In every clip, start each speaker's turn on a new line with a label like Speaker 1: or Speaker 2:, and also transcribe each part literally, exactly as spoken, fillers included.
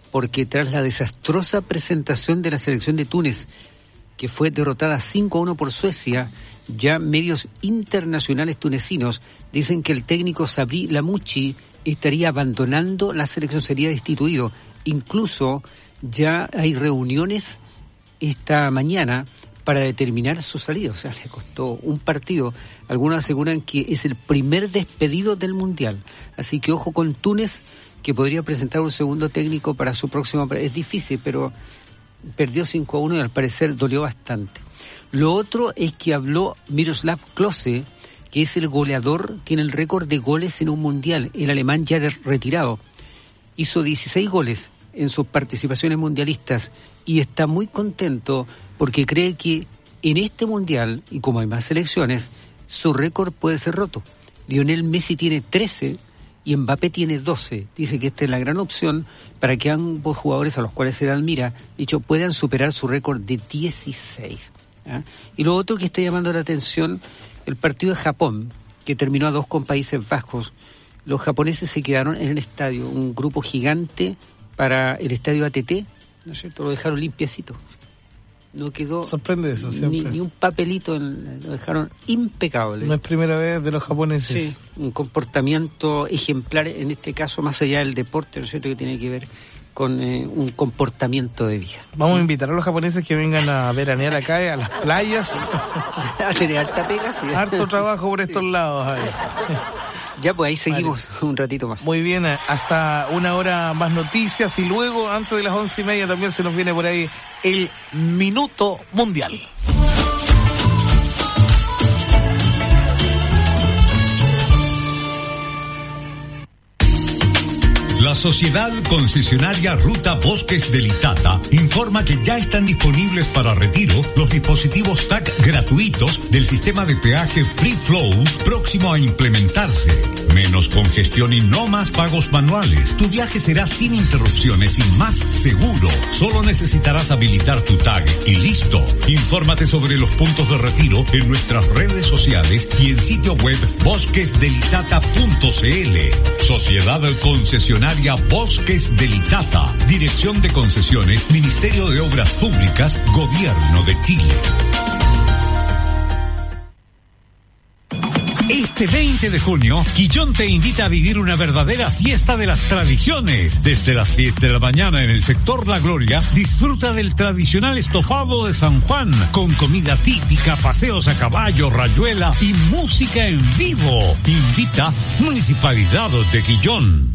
Speaker 1: porque tras la desastrosa presentación de la selección de Túnez, que fue derrotada cinco a uno por Suecia, ya medios internacionales tunecinos dicen que el técnico Sabri Lamouchi estaría abandonando la selección, sería destituido. Incluso ya hay reuniones esta mañana para determinar su salida. O sea, le costó un partido. Algunos aseguran que es el primer despedido del Mundial. Así que ojo con Túnez, que podría presentar un segundo técnico para su próximo... Es difícil, pero perdió cinco a uno y al parecer dolió bastante. Lo otro es que habló Miroslav Klose, que es el goleador, tiene el récord de goles en un Mundial, el alemán ya de retirado. Hizo dieciséis goles en sus participaciones mundialistas y está muy contento porque cree que en este Mundial, y como hay más selecciones, su récord puede ser roto. Lionel Messi tiene trece y Mbappé tiene doce. Dice que esta es la gran opción para que ambos jugadores, a los cuales se admira, dicho, puedan superar su récord de dieciséis. ¿Ah? Y lo otro que está llamando la atención, el partido de Japón, que terminó a dos con Países Bajos. Los japoneses se quedaron en el estadio, un grupo gigante para el estadio A T T, ¿no es cierto? Lo dejaron limpiecito. No quedó
Speaker 2: sorprende eso,
Speaker 1: ni, ni un papelito, en, lo dejaron impecable.
Speaker 2: No es primera vez de los japoneses.
Speaker 1: Sí, un comportamiento ejemplar, en este caso, más allá del deporte, ¿no es cierto?, que tiene que ver con eh, un comportamiento de vida.
Speaker 2: Vamos a invitar a los japoneses que vengan a veranear acá, a las playas.
Speaker 1: A tener harta pega, sí.
Speaker 2: Harto trabajo por estos lados. Ahí.
Speaker 1: Ya, pues ahí seguimos vale. un ratito más.
Speaker 2: Muy bien, hasta una hora más noticias y luego, antes de las once y media, también se nos viene por ahí el Minuto Mundial.
Speaker 3: La Sociedad Concesionaria Ruta Bosques del Itata informa que ya están disponibles para retiro los dispositivos T A C gratuitos del sistema de peaje Free Flow próximo a implementarse. Menos congestión y no más pagos manuales. Tu viaje será sin interrupciones y más seguro. Solo necesitarás habilitar tu tag y listo. Infórmate sobre los puntos de retiro en nuestras redes sociales y en sitio web bosques del itata punto c l. Sociedad Concesionaria Bosques del Itata. Dirección de Concesiones, Ministerio de Obras Públicas, Gobierno de Chile. Este veinte de junio, Quillón te invita a vivir una verdadera fiesta de las tradiciones. Desde las diez de la mañana en el sector La Gloria, disfruta del tradicional estofado de San Juan, con comida típica, paseos a caballo, rayuela y música en vivo. Invita Municipalidad de Quillón.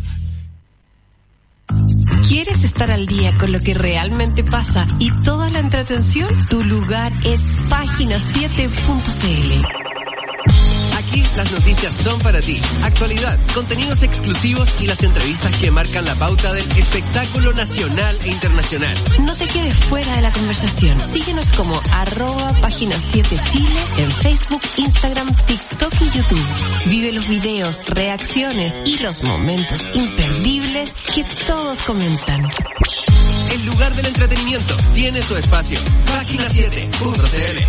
Speaker 4: ¿Quieres estar al día con lo que realmente pasa y toda la entretención? Tu lugar es página siete punto c l.
Speaker 5: Aquí las noticias son para ti. Actualidad, contenidos exclusivos y las entrevistas que marcan la pauta del espectáculo nacional e internacional.
Speaker 4: No te quedes fuera de la conversación. Síguenos como arroba página siete Chile en Facebook, Instagram, TikTok y YouTube. Vive los videos, reacciones y los momentos imperdibles que todos comentan.
Speaker 5: El lugar del entretenimiento tiene su espacio. página siete punto c l.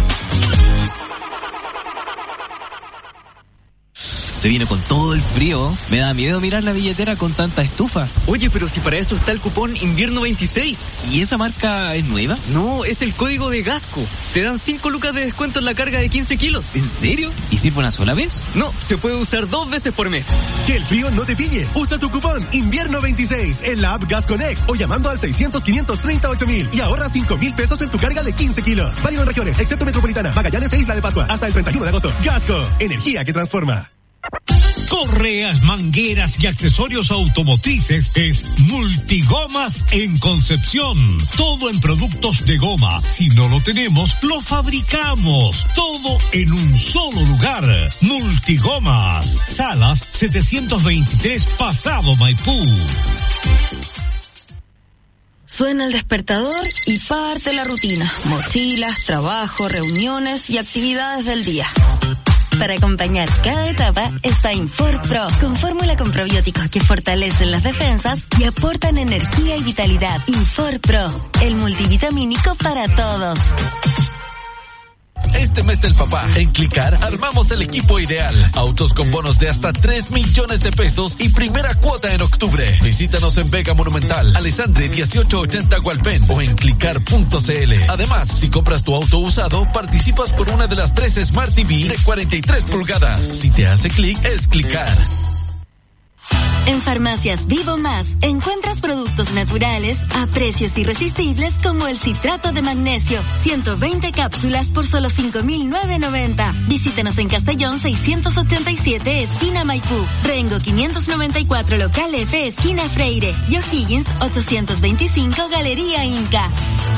Speaker 6: Se vino con todo el frío. Me da miedo mirar la billetera con tanta estufa.
Speaker 7: Oye, pero si para eso está el cupón Invierno veintiséis.
Speaker 6: ¿Y esa marca es nueva?
Speaker 7: No, es el código de Gasco. Te dan cinco lucas de descuento en la carga de quince kilos.
Speaker 6: ¿En serio? ¿Y sirve una sola vez?
Speaker 7: No, se puede usar dos veces por mes.
Speaker 8: Que el frío no te pille. Usa tu cupón Invierno veintiséis en la app Gas Connect o llamando al seiscientos, quinientos treinta y ocho mil y ahorra cinco mil pesos en tu carga de quince kilos. Válido en regiones, excepto Metropolitana, Magallanes e Isla de Pascua. Hasta el treinta y uno de agosto. Gasco, energía que transforma.
Speaker 3: Correas, mangueras y accesorios automotrices es Multigomas en Concepción. Todo en productos de goma. Si no lo tenemos, lo fabricamos. Todo en un solo lugar. Multigomas. Salas setecientos veintitrés Pasado Maipú.
Speaker 9: Suena el despertador y parte la rutina. Mochilas, trabajo, reuniones y actividades del día. Para acompañar cada etapa está Infor Pro, con fórmula con probióticos que fortalecen las defensas y aportan energía y vitalidad. Infor Pro, el multivitamínico para todos.
Speaker 10: este mes del papá. En Clicar armamos el equipo ideal. Autos con bonos de hasta tres millones de pesos y primera cuota en octubre. Visítanos en Vega Monumental, Alessandri dieciocho ochenta Gualpén o en clicar punto c l. Además, si compras tu auto usado, participas por una de las tres Smart T V de cuarenta y tres pulgadas. Si te hace clic, es Clicar.
Speaker 9: En Farmacias Vivo Más encuentras productos naturales a precios irresistibles como el citrato de magnesio, ciento veinte cápsulas por solo cinco mil novecientos noventa. Visítanos en Castellón seiscientos ochenta y siete, esquina Maipú, Rengo quinientos noventa y cuatro, local F, esquina Freire, y O'Higgins ochocientos veinticinco, Galería Inca.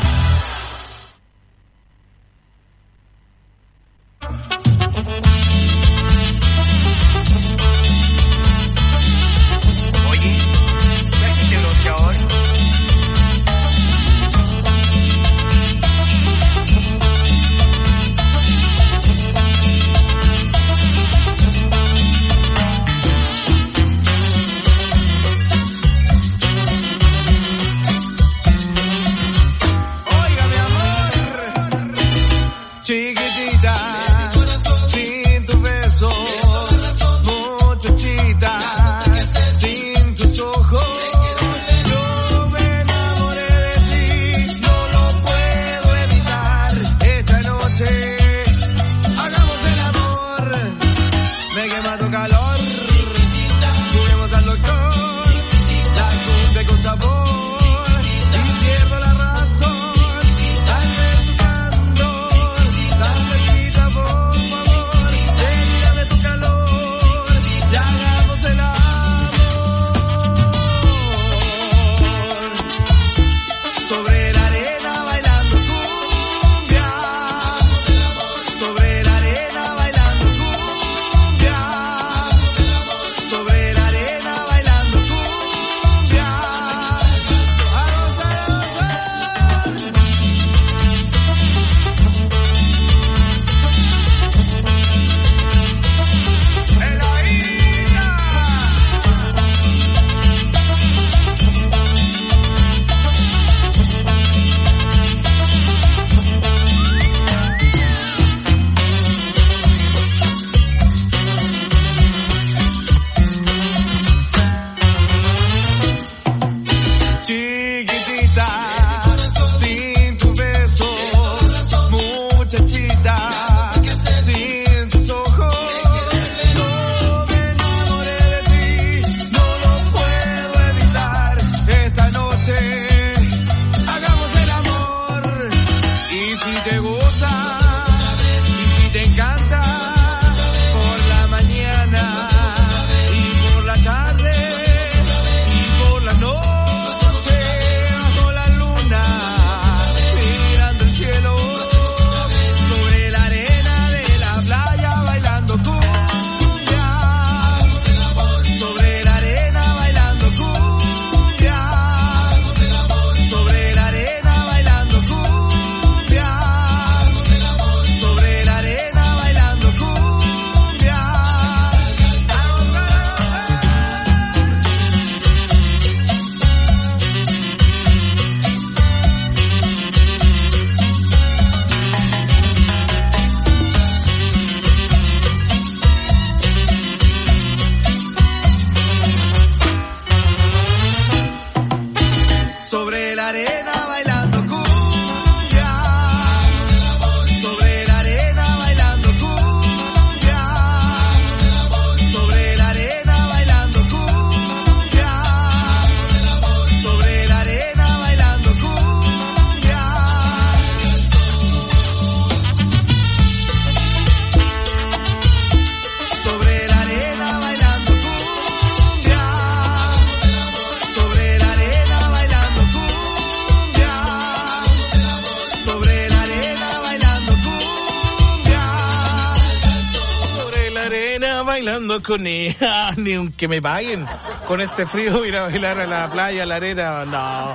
Speaker 2: Con ni, ni un que me paguen con este frío ir a bailar a la playa, a la arena, no,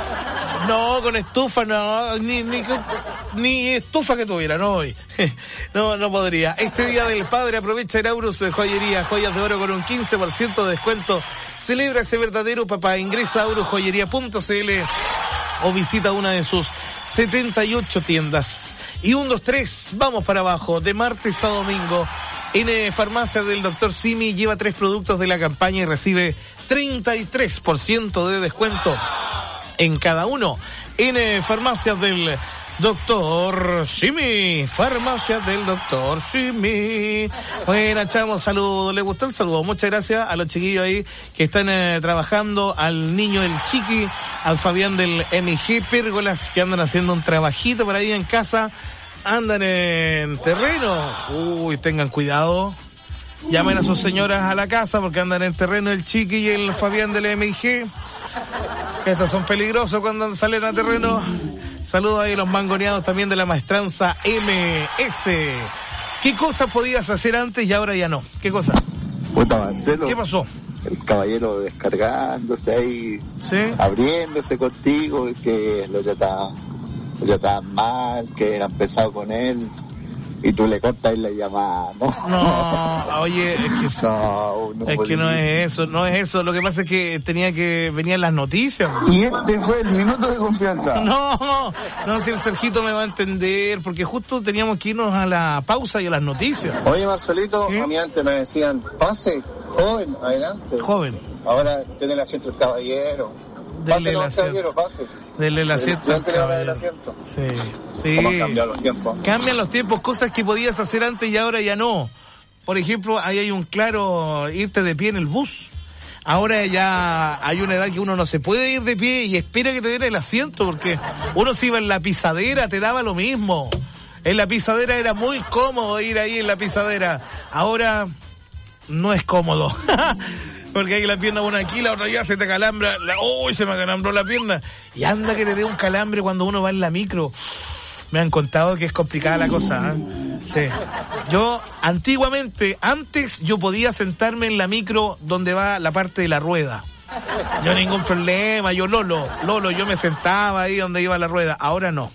Speaker 2: no, con estufa, no, ni, ni, ni estufa que tuviera, no hoy, no, no podría. Este día del padre aprovecha en Aurus Joyería, joyas de oro con un quince por ciento de descuento, celebra ese verdadero papá, ingresa a aurus joyería punto c l o visita una de sus setenta y ocho tiendas. Y un, dos, tres, vamos para abajo, de martes a domingo. En eh, Farmacia del doctor Simi lleva tres productos de la campaña y recibe treinta y tres por ciento de descuento en cada uno. En eh, Farmacias del doctor Simi, Farmacias del doctor Simi. Buena, chamos, saludos. ¿Le gustó el saludo? Muchas gracias a los chiquillos ahí que están eh, trabajando, al niño del Chiqui, al Fabián del M G Pérgolas, que andan haciendo un trabajito por ahí en casa, andan en terreno. Uy, tengan cuidado. Llamen a sus señoras a la casa porque andan en terreno el Chiqui y el Fabián del M G. Estos son peligrosos cuando salen a terreno. Saludos ahí a los mangoneados también de la maestranza M S. ¿Qué cosas podías hacer antes y ahora ya no? ¿Qué cosa?
Speaker 11: Puta, Marcelo.
Speaker 2: ¿Qué pasó?
Speaker 11: El caballero descargándose ahí,
Speaker 2: ¿sí?
Speaker 11: Abriéndose contigo, que lo trataban, lo trataban mal, que eran pesados con él. Y tú le cortas y le llamas, ¿no?
Speaker 2: No, oye, es que
Speaker 11: no, no,
Speaker 2: es que no es eso, no es eso. Lo que pasa es que tenía que venían las noticias.
Speaker 11: Y este fue el minuto de confianza.
Speaker 2: No, no, si el Sergito me va a entender, porque justo teníamos que irnos a la pausa y a las noticias.
Speaker 11: Oye, Marcelito, ¿sí? A mí antes me decían, pase, joven, adelante.
Speaker 2: Joven.
Speaker 11: Ahora tiene el asiento el caballero.
Speaker 2: Dele el
Speaker 11: asiento.
Speaker 2: asiento.
Speaker 11: Pase.
Speaker 2: Dele el asiento.
Speaker 11: Al el asiento.
Speaker 2: Sí, sí.
Speaker 11: ¿Cómo han cambiado los tiempos?
Speaker 2: Cambian los tiempos, cosas que podías hacer antes y ahora ya no. Por ejemplo, ahí hay un claro irte de pie en el bus. Ahora ya hay una edad que uno no se puede ir de pie y espera que te den el asiento, porque uno se iba en la pisadera, te daba lo mismo. En la pisadera era muy cómodo ir ahí en la pisadera. Ahora no es cómodo. Porque hay la pierna una aquí, la otra allá, se te calambra, la, uy, se me calambró la pierna. Y anda que te dé un calambre cuando uno va en la micro. Me han contado que es complicada la cosa, ¿eh? Sí. Yo, antiguamente, antes yo podía sentarme en la micro donde va la parte de la rueda. Yo ningún problema, yo Lolo, Lolo, yo me sentaba ahí donde iba la rueda. Ahora no.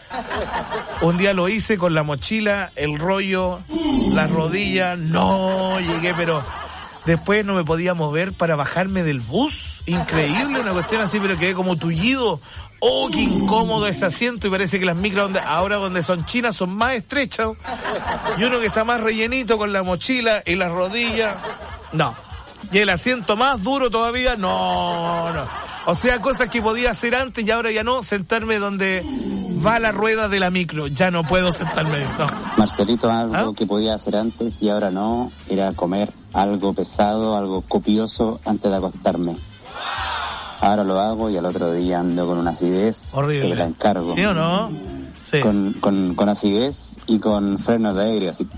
Speaker 2: Un día lo hice con la mochila, el rollo, las rodillas, no llegué, pero... Después no me podía mover para bajarme del bus. Increíble, una cuestión así, pero quedé como tullido. Oh, qué incómodo ese asiento. Y parece que las micros donde, ahora donde son chinas son más estrechas. Y uno que está más rellenito con la mochila y las rodillas. No. Y el asiento más duro todavía. No, no. O sea, cosas que podía hacer antes y ahora ya no. Sentarme donde va la rueda de la micro. Ya no puedo sentarme. No.
Speaker 12: Marcelito, algo
Speaker 2: ¿Ah?
Speaker 12: que podía hacer antes y ahora no, era comer algo pesado, algo copioso antes de acostarme. Ahora lo hago y al otro día ando con una acidez
Speaker 2: horrible,
Speaker 12: que la encargo.
Speaker 2: ¿Sí o no? Sí.
Speaker 12: Con, con, con acidez y con frenos de aire, así.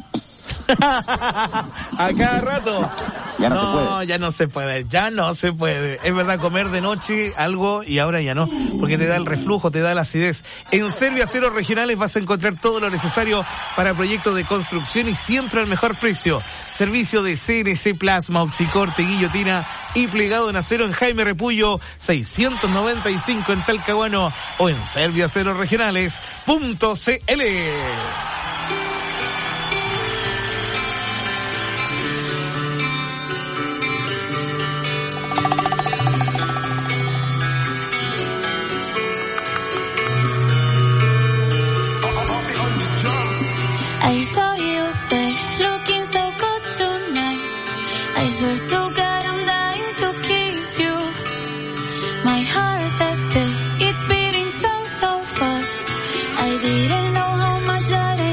Speaker 2: A cada rato.
Speaker 12: Ya no,
Speaker 2: no
Speaker 12: se puede.
Speaker 2: ya no se puede, ya no se puede. Es verdad, comer de noche algo y ahora ya no, porque te da el reflujo, te da la acidez. En Serviaceros Regionales vas a encontrar todo lo necesario para proyectos de construcción y siempre al mejor precio. Servicio de C N C Plasma, oxicorte, guillotina y plegado en acero en Jaime Repullo seiscientos noventa y cinco en Talcahuano o en serviaceros regionales punto c l.
Speaker 13: I saw you there, looking so good tonight. I swear to God I'm dying to kiss you. My heart that beat, it's beating so, so fast. I didn't know how much that I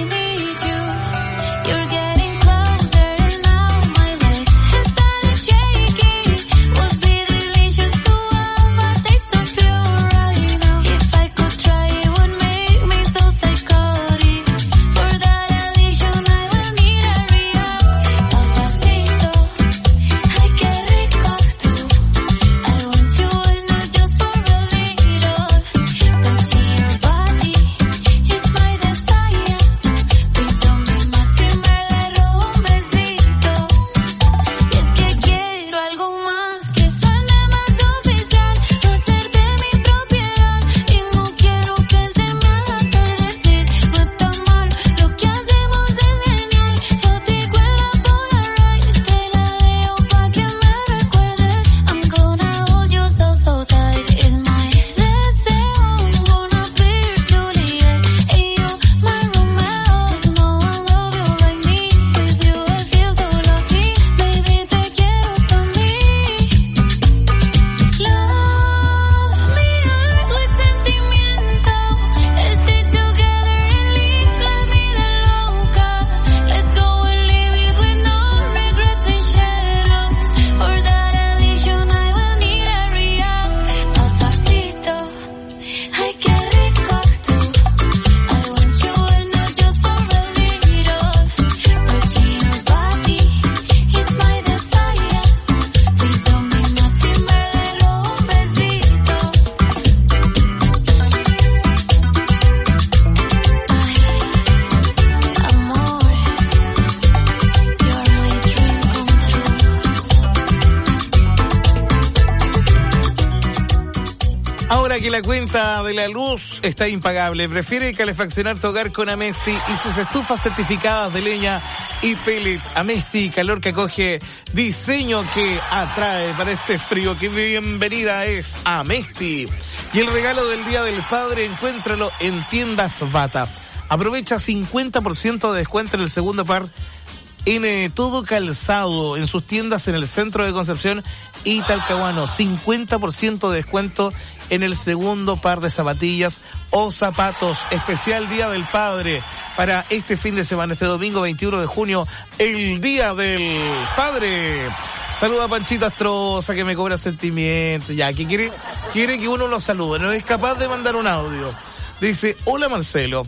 Speaker 2: que la cuenta de la luz está impagable, prefiere calefaccionar tu hogar con Amesti y sus estufas certificadas de leña y pellet. Amesti, calor que acoge, diseño que atrae para este frío. ¡Qué bienvenida es Amesti! Y el regalo del Día del Padre, encuéntralo en Tiendas Bata. Aprovecha cincuenta por ciento de descuento en el segundo par en eh, todo calzado, en sus tiendas en el centro de Concepción y Talcahuano. cincuenta por ciento de descuento en el segundo par de zapatillas o zapatos. Especial Día del Padre para este fin de semana, este domingo veintiuno de junio, el Día del Padre. Saluda a Panchito Astroza, que me cobra sentimientos. Ya, que quiere, quiere que uno lo salude, no es capaz de mandar un audio. Dice, hola Marcelo.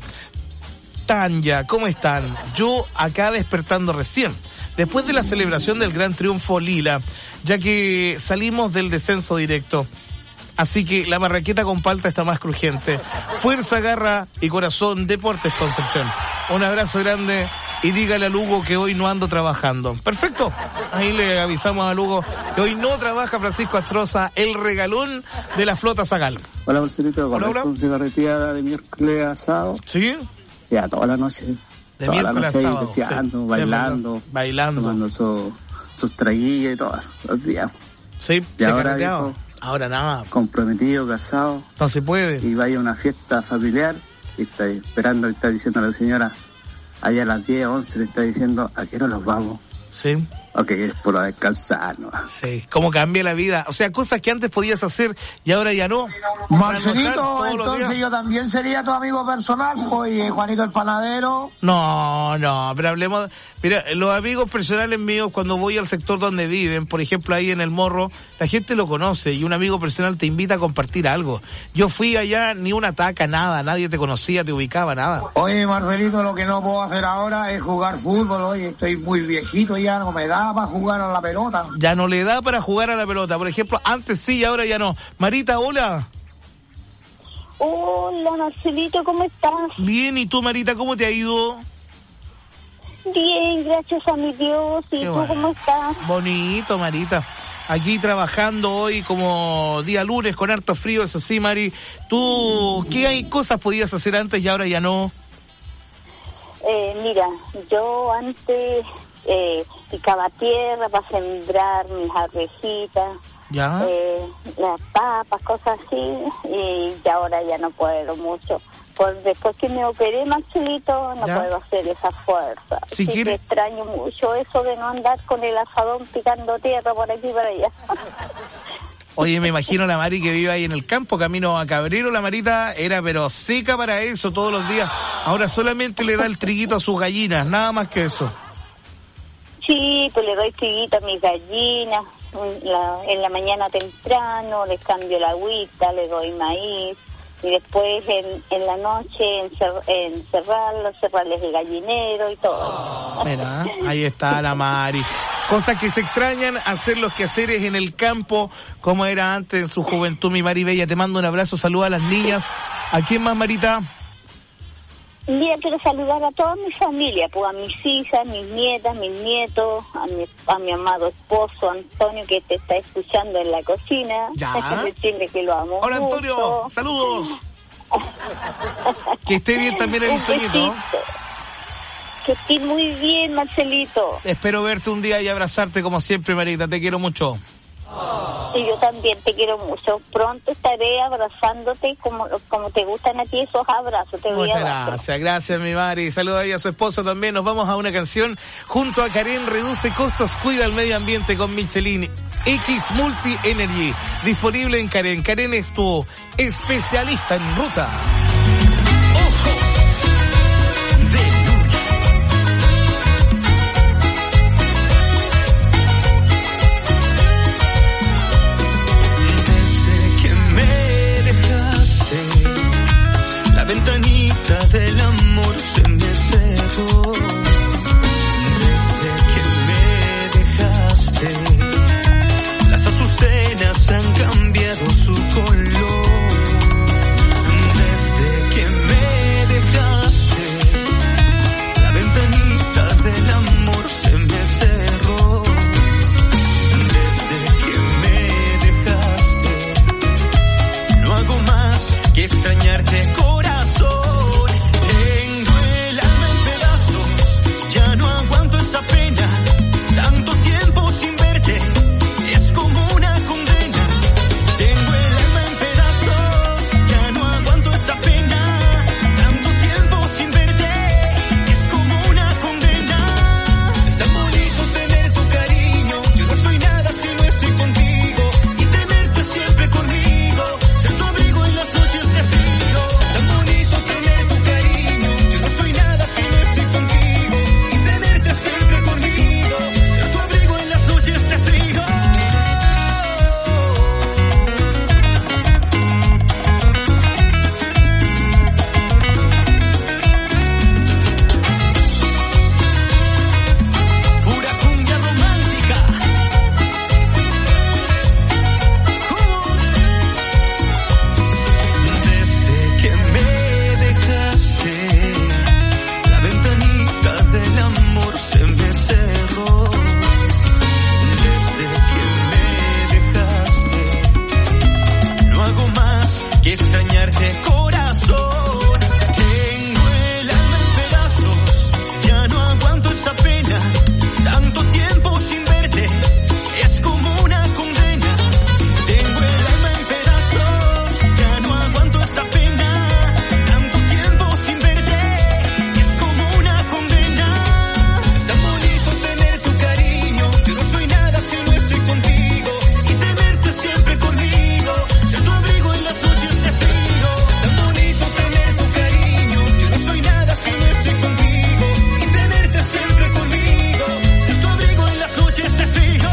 Speaker 2: Tanya, ¿cómo están? Yo acá despertando recién, después de la celebración del gran triunfo Lila, ya que salimos del descenso directo. Así que la marraqueta con palta está más crujiente. Fuerza, garra y corazón, Deportes Concepción. Un abrazo grande y dígale a Lugo que hoy no ando trabajando. Perfecto. Ahí le avisamos a Lugo que hoy no trabaja Francisco Astroza, el regalón de la flota Zagal.
Speaker 14: Hola, Marcelito. Hola, hola. Con cigarreteada de miércoles asado.
Speaker 2: ¿Sí?
Speaker 14: Ya, toda la noche.
Speaker 2: De
Speaker 14: toda
Speaker 2: miércoles
Speaker 14: la noche
Speaker 2: sábado,
Speaker 14: deseando,
Speaker 2: sí.
Speaker 14: bailando.
Speaker 2: Sí, bailando.
Speaker 14: Tomando su, sus traguillas y todo, los días.
Speaker 2: Sí,
Speaker 14: y
Speaker 2: se
Speaker 14: ahora, viejo,
Speaker 2: ahora nada.
Speaker 14: Comprometido, casado.
Speaker 2: No se puede.
Speaker 14: Y vaya a una fiesta familiar y está esperando, y está diciendo a la señora, allá a las diez, once, le está diciendo, ¿a qué hora los vamos?
Speaker 2: Sí.
Speaker 14: Ok, es por descansar, ¿no?
Speaker 2: Sí, cómo cambia la vida. O sea, cosas que antes podías hacer y ahora ya no.
Speaker 15: Marcelito, entonces yo también sería tu amigo personal, oye, Juanito el panadero.
Speaker 2: No, no, pero hablemos... Mira, los amigos personales míos, cuando voy al sector donde viven, por ejemplo, ahí en El Morro, la gente lo conoce y un amigo personal te invita a compartir algo. Yo fui allá, ni una taca, nada, nadie te conocía, te ubicaba, nada.
Speaker 15: Oye, Marcelito, lo que no puedo hacer ahora es jugar fútbol, oye, estoy muy viejito ya, no me da para jugar a la pelota.
Speaker 2: Ya no le da para jugar a la pelota, por ejemplo, antes sí y ahora ya no. Marita, hola.
Speaker 16: Hola, Marcelito, ¿cómo estás?
Speaker 2: Bien, ¿y tú, Marita, cómo te ha ido?
Speaker 16: Bien, gracias a mi Dios. ¿Y Qué tú bueno. cómo estás?
Speaker 2: Bonito, Marita. Aquí trabajando hoy como día lunes con harto frío, eso sí, Mari. ¿Tú qué hay cosas podías hacer antes y ahora ya no?
Speaker 16: Eh, mira, yo antes eh, picaba tierra para sembrar mis arvejitas,
Speaker 2: ¿Ya?
Speaker 16: Eh, las papas, cosas así, y ya ahora ya no puedo mucho. Por después que me operé, Marcelito, no ¿Ya? puedo hacer esa fuerza.
Speaker 2: Si
Speaker 16: sí,
Speaker 2: quiere...
Speaker 16: que extraño mucho eso de no andar con el asadón picando tierra por aquí y por allá.
Speaker 2: Oye, me imagino la Mari que vive ahí en el campo, camino a Cabrero, la Marita era pero seca para eso todos los días. Ahora solamente le da el triguito a sus gallinas, nada más que eso.
Speaker 16: Sí, pues le doy triguito a mis gallinas, la, en la mañana temprano, les cambio la agüita, le doy maíz. Y después en, en la noche encer, encerrarlos, cerrarles el gallinero y todo.
Speaker 2: Mira, ahí está la Mari. Cosas que se extrañan, hacer los quehaceres en el campo, como era antes en su juventud, mi Mari Bella. Te mando un abrazo, saluda a las niñas. ¿A quién más, Marita?
Speaker 16: Un día quiero saludar a toda mi familia, pues a mis hijas, mis nietas, mis nietos, a mi, a mi amado esposo Antonio, que te está escuchando en la cocina.
Speaker 2: Ya.
Speaker 16: Decirle que lo amo.
Speaker 2: Hola,
Speaker 16: mucho.
Speaker 2: Antonio, saludos. Que esté bien también el Antonito.
Speaker 16: Que esté muy bien, Marcelito.
Speaker 2: Espero verte un día y abrazarte como siempre, Marita, te quiero mucho.
Speaker 16: Y yo también te quiero mucho. Pronto estaré abrazándote como, como te gustan a ti esos abrazos. Te voy
Speaker 2: Muchas
Speaker 16: a
Speaker 2: gracias, gracias mi Mari. Saluda ahí a su esposo también. Nos vamos a una canción junto a Karen. Reduce costos, cuida el medio ambiente con Michelin X Multi Energy. Disponible en Karen. Karen es tu especialista en ruta.
Speaker 17: Ventanita del amor se me cerró. Desde que me dejaste, las azucenas han cambiado su color. Desde que me dejaste, la ventanita del amor se me cerró. Desde que me dejaste, no hago más que extrañarte, corazón. Tengo el alma en pedazos, ya no aguanto esa pena. Tanto tiempo sin verte, es como una condena. Tengo el alma en pedazos, ya no aguanto esa pena. Tanto tiempo sin verte, es como una condena. Es tan bonito tener tu cariño, yo no soy nada si no estoy contigo. Y tenerte siempre conmigo, ser tu abrigo en las noches de frío. Es tan bonito tener tu cariño, yo no soy nada si no estoy contigo. Y tenerte siempre conmigo, ser tu abrigo en las noches de frío. Pura cumbia romántica. Desde que me dejaste, la ventanita del amor se me cerró. Desde que me dejaste, no hago más que extrañarte, corazón. Tengo el alma en pedazos, ya no aguanto esta pena. Tanto tiempo sin verte, es como una condena. Tengo el alma en pedazos, ya no aguanto esta pena. Tanto tiempo sin verte, es como una condena. Es tan bonito tener tu cariño, yo no soy nada si no estoy contigo. Y tenerte siempre conmigo, ser tu abrigo en las noches de frío. Es tan bonito tener tu cariño, yo no soy nada si no estoy contigo. Y tenerte siempre conmigo, ser tu abrigo en las noches de frío.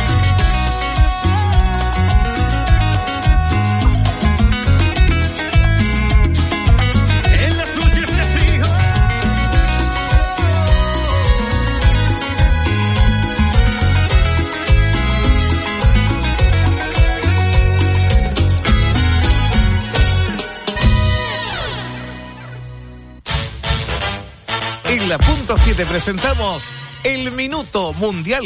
Speaker 17: En las noches de frío.
Speaker 2: En la punto siete presentamos el Minuto Mundial.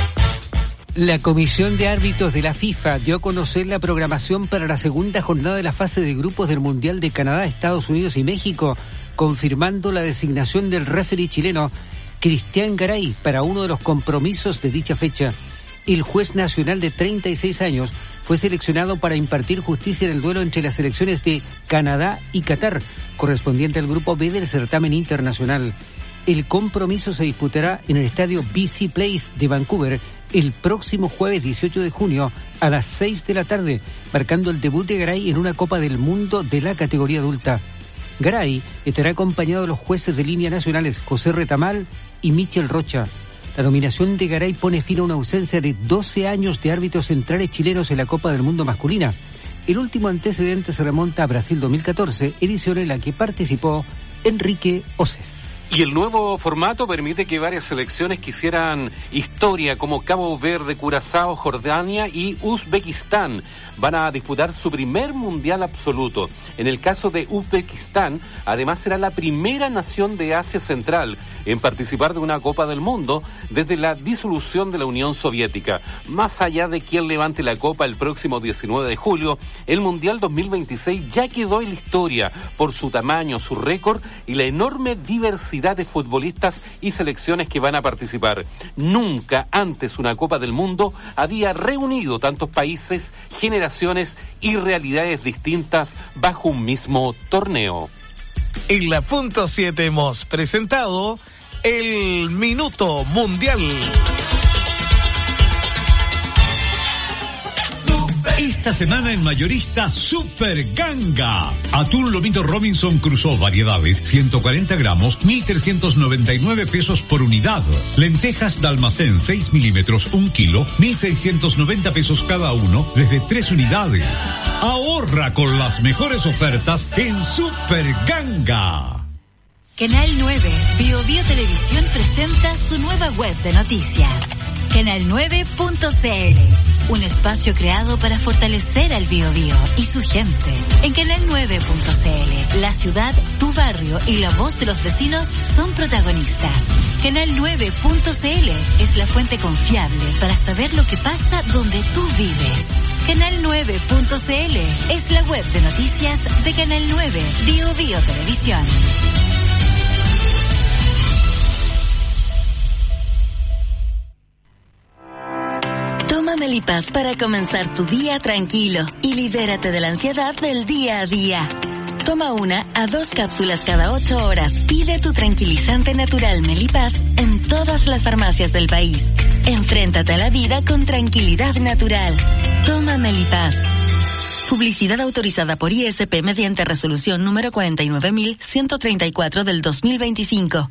Speaker 1: La Comisión de Árbitros de la FIFA dio a conocer la programación para la segunda jornada de la fase de grupos del Mundial de Canadá, Estados Unidos y México, confirmando la designación del referee chileno Cristian Garay para uno de los compromisos de dicha fecha. El juez nacional de treinta y seis años fue seleccionado para impartir justicia en el duelo entre las selecciones de Canadá y Qatar, correspondiente al grupo B del certamen internacional. El compromiso se disputará en el estadio B C Place de Vancouver el próximo jueves dieciocho de junio a las seis de la tarde, marcando el debut de Garay en una Copa del Mundo de la categoría adulta. Garay estará acompañado de los jueces de línea nacionales José Retamal y Michel Rocha. La nominación de Garay pone fin a una ausencia de doce años de árbitros centrales chilenos en la Copa del Mundo masculina. El último antecedente se remonta a Brasil dos mil catorce, edición en la que participó Enrique Osés.
Speaker 18: Y el nuevo formato permite que varias selecciones que hicieran historia, como Cabo Verde, Curazao, Jordania y Uzbekistán, van a disputar su primer mundial absoluto. En el caso de Uzbekistán, además será la primera nación de Asia Central en participar de una Copa del Mundo desde la disolución de la Unión Soviética. Más allá de quién levante la Copa el próximo diecinueve de julio, el Mundial dos mil veintiséis ya quedó en la historia por su tamaño, su récord y la enorme diversidad de futbolistas y selecciones que van a participar. Nunca antes una Copa del Mundo había reunido tantos países, generaciones y realidades distintas bajo un mismo torneo.
Speaker 2: En la punto siete hemos presentado el Minuto Mundial.
Speaker 3: Esta semana en Mayorista Super Ganga. Atún lomito Robinson Crusoe variedades, ciento cuarenta gramos, mil trescientos noventa y nueve pesos por unidad. Lentejas de almacén seis milímetros, un kilo, mil seiscientos noventa pesos cada uno, desde tres unidades. Ahorra con las mejores ofertas en Super Ganga.
Speaker 9: Canal nueve, Bio Bio Televisión presenta su nueva web de noticias. canal nueve punto c l. un espacio creado para fortalecer al Biobío y su gente. En Canal nueve punto c l, la ciudad, tu barrio y la voz de los vecinos son protagonistas. Canal nueve punto c l es la fuente confiable para saber lo que pasa donde tú vives. Canal nueve punto c l es la web de noticias de Canal nueve, Biobío Televisión. Toma Melipaz para comenzar tu día tranquilo y libérate de la ansiedad del día a día. Toma una a dos cápsulas cada ocho horas. Pide tu tranquilizante natural Melipaz en todas las farmacias del país. Enfréntate a la vida con tranquilidad natural. Toma Melipaz. Publicidad autorizada por I S P mediante resolución número cuarenta y nueve mil ciento treinta y cuatro del dos mil veinticinco.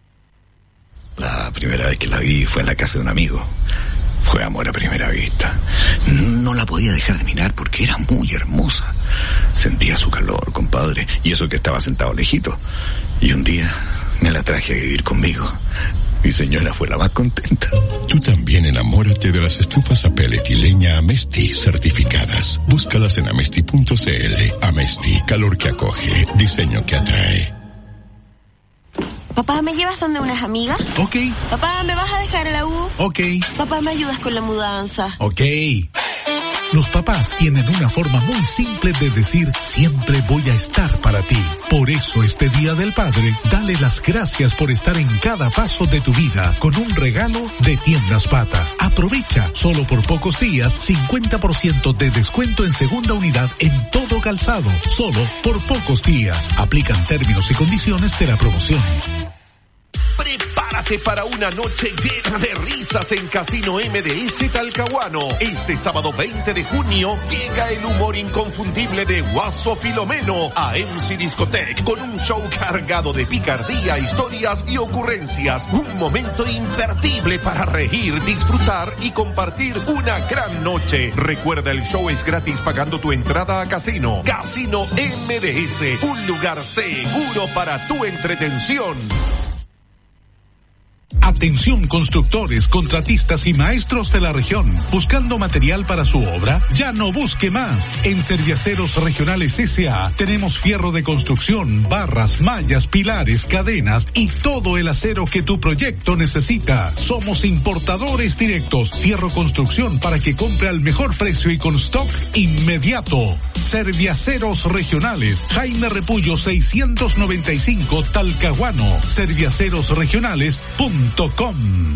Speaker 19: La primera vez que la vi fue en la casa de un amigo. Fue amor a primera vista. No la podía dejar de mirar porque era muy hermosa. Sentía su calor, compadre, y eso que estaba sentado lejito. Y un día me la traje a vivir conmigo. Mi señora fue la más contenta.
Speaker 20: Tú también enamórate de las estufas a pellet y leña Amesti certificadas. Búscalas en amesti punto c l. Amesti, calor que acoge, diseño que atrae.
Speaker 21: Papá, ¿me llevas donde unas amigas?
Speaker 22: Ok.
Speaker 21: Papá, ¿me vas a dejar a la U?
Speaker 22: Ok.
Speaker 21: Papá, ¿me ayudas con la mudanza?
Speaker 22: Ok. Los papás tienen una forma muy simple de decir siempre voy a estar para ti. Por eso este Día del Padre, dale las gracias por estar en cada paso de tu vida con un regalo de Tiendas Pata. Aprovecha, solo por pocos días, cincuenta por ciento de descuento en segunda unidad en todo calzado. Solo por pocos días. Aplican términos y condiciones de la promoción.
Speaker 23: Prepárate para una noche llena de risas en Casino M D S Talcahuano. Este sábado veinte de junio llega el humor inconfundible de Guaso Filomeno a M C Discotech con un show cargado de picardía, historias y ocurrencias. Un momento imperdible para reír, disfrutar y compartir una gran noche. Recuerda, el show es gratis pagando tu entrada a Casino. Casino M D S, un lugar seguro para tu entretención.
Speaker 22: Atención constructores, contratistas y maestros de la región. ¿Buscando material para su obra? Ya no busque más. En Serviaceros Regionales S A tenemos fierro de construcción, barras, mallas, pilares, cadenas y todo el acero que tu proyecto necesita. Somos importadores directos. Fierro construcción para que compre al mejor precio y con stock inmediato. Serviaceros Regionales, Jaime Repullo seiscientos noventa y cinco, Talcahuano. Serviaceros Regionales punto com.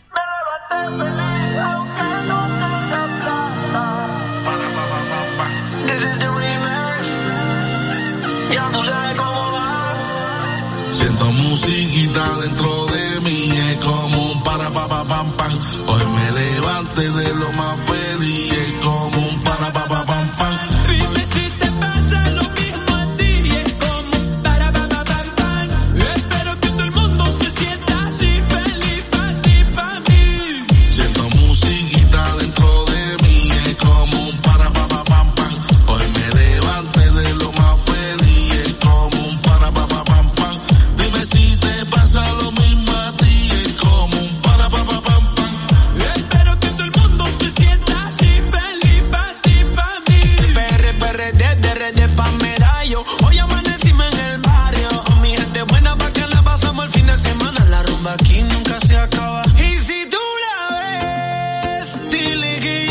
Speaker 24: Siento musiquita dentro de mí, es como un para pa pa pam pam. Hoy me levanté de lo más feliz, es como un para pa pa pam pam.
Speaker 17: Dime si te pasa lo mismo a ti, es como un para pa pa pam pam. Espero que todo el mundo se sienta así, feliz pa' ti, pa' mí.
Speaker 24: Siento musiquita dentro de mí, es como un para pa pa pam pam. Hoy me levanté de lo más feliz, es como un para pa pa pam pam. Dime si te pasa lo mismo a ti, es como un para pa pa pam pam.
Speaker 17: Espero que todo el mundo se sienta así, feliz pa' ti, pa' mí. P R, P R D, D R D pa' medallo. Hoy amanecimos en el barrio, con mi gente buena pa' que la pasamos el fin de semana. La rumba aquí nunca se acaba. Y si tú la ves, dile que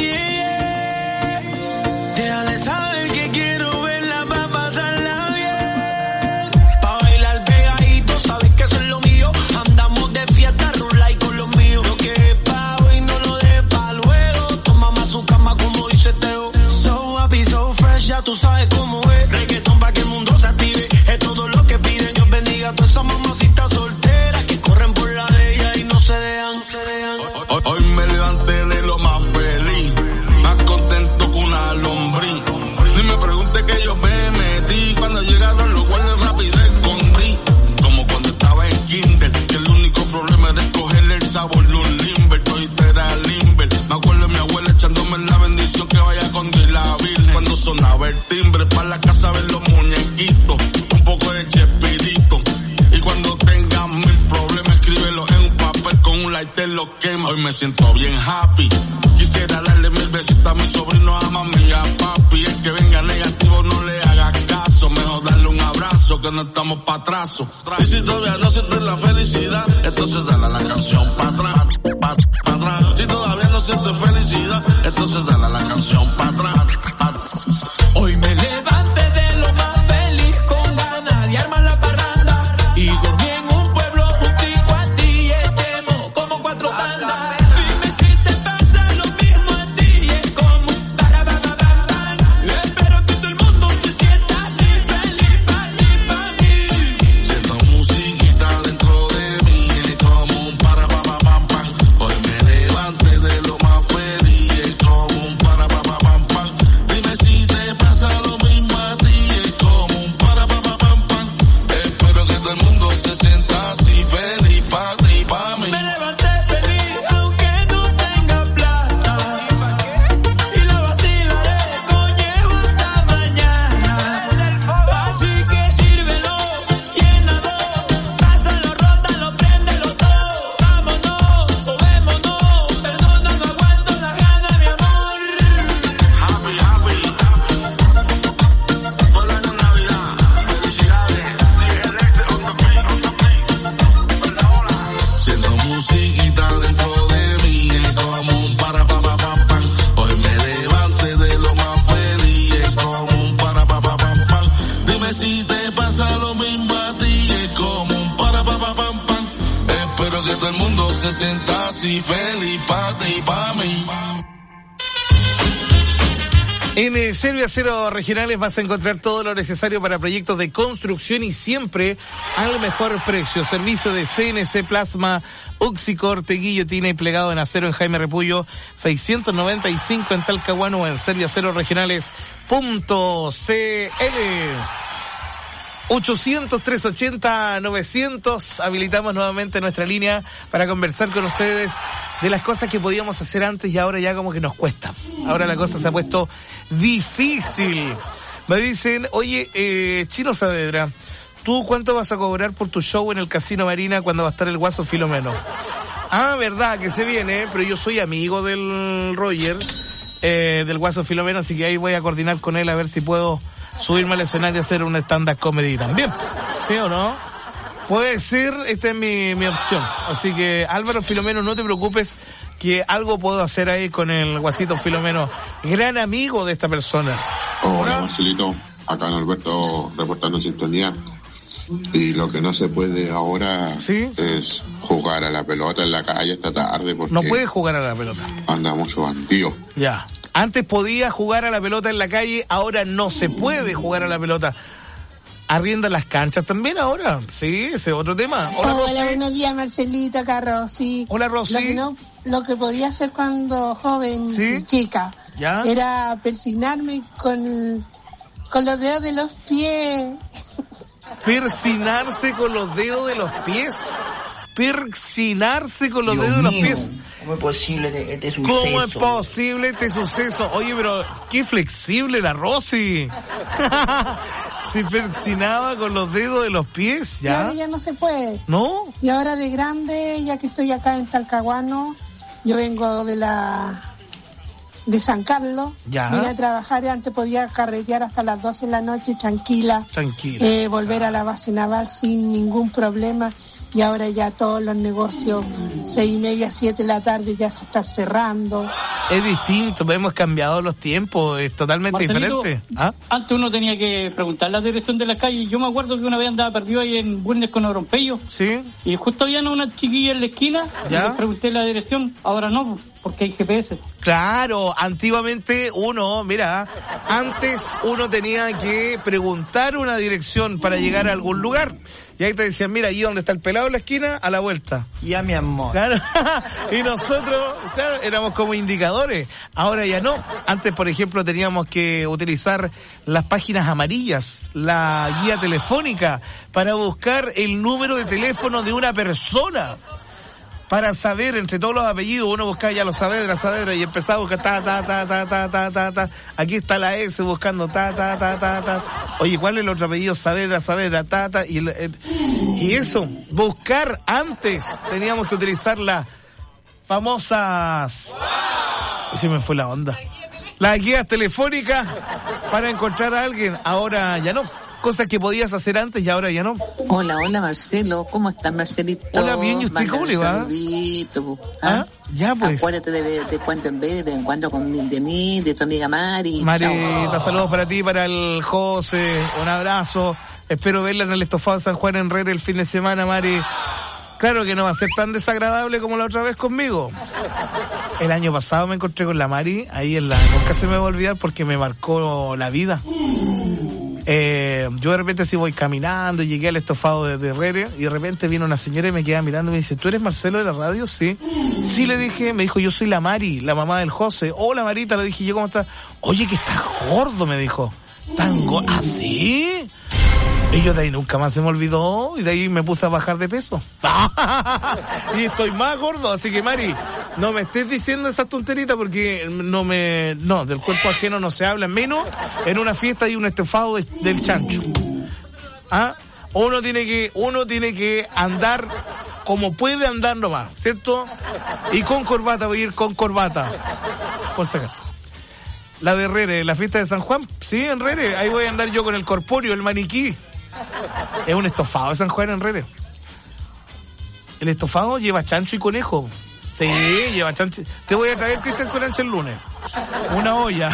Speaker 17: llegue. Déjale saber que quiero verla pa' pasarla bien. Pa' bailar pegadito, sabes que eso es lo mío. Andamos de fiesta, rula y con los míos. Lo que es pa' hoy no lo dejes pa' luego. Toma más su cama como dice Teo. So happy, so fresh, ya tú sabes cómo es. Reggaetón pa' que el mundo se active. Es todo lo que piden. Dios bendiga a todas esas mamacitas solteras que corren por la de ella y no se dejan, se dejan.
Speaker 24: Hoy, hoy me levanté de lo más feliz, más contento que una lombriz. Ni me pregunte que yo me metí, cuando llegaron los guardias rápido escondí. Como cuando estaba en kinder, que el único problema era escogerle el sabor de un limber, todito era limber. Me acuerdo de mi abuela echándome la bendición que vaya con Dios y la Virgen. Cuando sonaba el timbre, para la casa ver los muñequitos, un poco de chespirito. Y cuando tengas mil problemas, escríbelo en un papel con un lighter, lo quema. Hoy me siento bien happy, quisiera darle mil besitos hasta mis sobrinos aman mi a papi. El que venga negativo no le haga caso. Mejor darle un abrazo que no estamos pa' atraso. Y si todavía no sientes la felicidad, entonces dale a la canción pa' atrás, pa' pa' atrás. Si todavía no sientes felicidad, entonces dale a la canción pa' atrás, pa' atrás.
Speaker 17: Hoy me levanté de lo más feliz con ganas de armar la parranda y dormí en un pueblo justico a ti y echemos como cuatro tandas. Dime si te pasa lo mismo a ti, es como un parabababam. Espero que todo el mundo se sienta así feliz pa' ti, pa' mí.
Speaker 24: Siento musiquita dentro de mí, es como un parabababam. Hoy me levanté de lo más feliz, es como un parabababam. Dime si te pasa lo mismo a ti, es como un parabababam. Espero que todo el mundo se sienta así feliz pa' ti, pa' mí.
Speaker 17: Me levanté feliz aunque no tenga plata y la vacilaré coñejo hasta mañana. Así que sírvelo, llénalo, pásalo, rótalo, préndelo todo. Vámonos, movémonos, perdona, no aguanto las ganas, mi amor.
Speaker 24: Happy, happy. Por la Navidad, felicidades. Siento musiquita dentro de mí, es como un parapapapam. Hoy me levanté de lo más feliz, es como un parapapapam. Dime si te pasa lo mismo a ti, es como un parapapapam. Espero que todo el mundo se sienta así feliz pa' ti, pa' mí.
Speaker 2: En eh, Servio Acero Regionales vas a encontrar todo lo necesario para proyectos de construcción y siempre al mejor precio. Servicio de C N C Plasma, Uxicorte, guillotina y plegado en acero en Jaime Repullo seiscientos noventa y cinco en Talcahuano o en servio acero regionales punto c l. ochocientos, trescientos ochenta, novecientos. Habilitamos nuevamente nuestra línea para conversar con ustedes de las cosas que podíamos hacer antes y ahora ya como que nos cuesta. Ahora la cosa se ha puesto difícil. Me dicen, oye, eh, Chino Saavedra, ¿tú cuánto vas a cobrar por tu show en el Casino Marina cuando va a estar el Guaso Filomeno? Ah, verdad, que se viene, pero yo soy amigo del Roger, eh, del Guaso Filomeno, así que ahí voy a coordinar con él a ver si puedo subirme al escenario y hacer un stand-up comedy también. ¿Sí o no? Puede ser, esta es mi, mi opción. Así que, Álvaro Filomeno, no te preocupes, que algo puedo hacer ahí con el Guasito Filomeno, gran amigo de esta persona.
Speaker 4: Hola, Marcelito, acá en Alberto reportando en sintonía. Y lo que no se puede ahora
Speaker 2: ¿Sí?
Speaker 4: es jugar a la pelota en la calle esta tarde porque
Speaker 2: no puedes jugar a la pelota.
Speaker 4: Anda mucho bandido.
Speaker 2: Ya. Antes podía jugar a la pelota en la calle, ahora no se puede jugar a la pelota. ¿Arriendan las canchas también ahora? Sí, ese es otro tema. Hola,
Speaker 5: Hola,
Speaker 2: Rosy.
Speaker 5: buenos días, Marcelita, acá Rosy.
Speaker 2: Hola, Rosy.
Speaker 5: Lo que, no, lo que podía hacer cuando joven,
Speaker 2: ¿Sí?
Speaker 5: chica,
Speaker 2: ¿Ya?
Speaker 5: era persignarme con, con los dedos de los pies.
Speaker 2: Persinarse con los dedos de los pies. Persinarse con los
Speaker 6: Dios
Speaker 2: dedos de los
Speaker 6: mío,
Speaker 2: pies.
Speaker 6: ¿Cómo es posible este suceso?
Speaker 2: ¿Cómo es posible este suceso? Oye, pero qué flexible la Rosy. Se persinaba con los dedos de los pies,
Speaker 5: Y
Speaker 2: ¿ya?
Speaker 5: ahora ya no se puede.
Speaker 2: ¿No?
Speaker 5: Y ahora de grande, ya que estoy acá en Talcahuano, yo vengo de la de San Carlos,
Speaker 2: Ya.
Speaker 5: vine a trabajar y antes podía carretear hasta las doce de la noche tranquila,
Speaker 2: Tranquila.
Speaker 5: eh, volver a la base naval sin ningún problema. Y ahora ya todos los negocios, seis y media, siete de la tarde, ya se están cerrando.
Speaker 2: Es distinto, hemos cambiado los tiempos, es totalmente
Speaker 7: Marcelito,
Speaker 2: diferente. ¿Ah?
Speaker 7: Antes uno tenía que preguntar la dirección de la calle. Yo me acuerdo que una vez andaba perdido ahí en Bulnes con Orompello.
Speaker 2: Sí.
Speaker 7: Y justo había una chiquilla en la esquina. Y
Speaker 2: ¿Ya?
Speaker 7: le pregunté la dirección. Ahora no, porque hay G P S.
Speaker 2: Claro, antiguamente uno, mira, antes uno tenía que preguntar una dirección para llegar a algún lugar. Y ahí te decían, mira, allí donde está el pelado en la esquina, a la vuelta.
Speaker 6: Ya, mi amor.
Speaker 2: Claro. Y nosotros, claro, éramos como indicadores. Ahora ya no. Antes, por ejemplo, teníamos que utilizar las páginas amarillas, la guía telefónica, para buscar el número de teléfono de una persona. Para saber entre todos los apellidos, uno buscaba ya los Saavedra, Saavedra, y empezaba a buscar ta, ta, ta, ta, ta, ta, ta, ta. Aquí está la S buscando ta, ta, ta, ta, ta. Oye, ¿cuál es el otro apellido? Saavedra, Saavedra, ta, ta. Y, el, el, y eso, buscar antes, teníamos que utilizar las famosas... Se me fue la onda. Las guías telefónicas para encontrar a alguien. Ahora ya no. Cosas que podías hacer antes y ahora ya no.
Speaker 8: Hola, hola Marcelo, ¿cómo estás Marcelito?
Speaker 2: Hola, bien, ¿y usted cómo le va?
Speaker 8: Saludito,
Speaker 2: ¿Ah? Ya pues.
Speaker 8: Acuérdate de, de, de cuando en vez, de vez en cuando con, de mí, de tu amiga Mari.
Speaker 2: Marita, oh. Saludos para ti, para el José, un abrazo. Espero verla en el estofado de San Juan en Herrera el fin de semana, Mari. Claro que no va a ser tan desagradable como la otra vez conmigo. El año pasado me encontré con la Mari, ahí en la... Nunca se me va a olvidar porque me marcó la vida. Eh, yo de repente así voy caminando y llegué al estofado de, de Herrera y de repente vino una señora y me queda mirando y me dice, ¿tú eres Marcelo de la radio? Sí. Sí, le dije, me dijo, yo soy la Mari, la mamá del José. Hola Marita, le dije, ¿yo cómo estás? Oye, que estás gordo, me dijo. ¿Tan gordo? ¿Ah, sí? Y yo de ahí nunca más se me olvidó y de ahí me puse a bajar de peso. Y estoy más gordo, así que Mari, no me estés diciendo esas tonteritas porque no me... No, del cuerpo ajeno no se habla, menos en una fiesta y un estofado de, del chancho. ¿Ah? Uno tiene que, uno tiene que andar como puede andar nomás, ¿cierto? Y con corbata, voy a ir con corbata. Por si acaso. La de Herrera, la fiesta de San Juan, sí, en Herrera, ahí voy a andar yo con el corpóreo, el maniquí. Es un estofado de San Juan en Herrera. El estofado lleva chancho y conejo. Sí, lleva chancho. Te voy a traer, Cristian Coranche, el lunes. Una olla.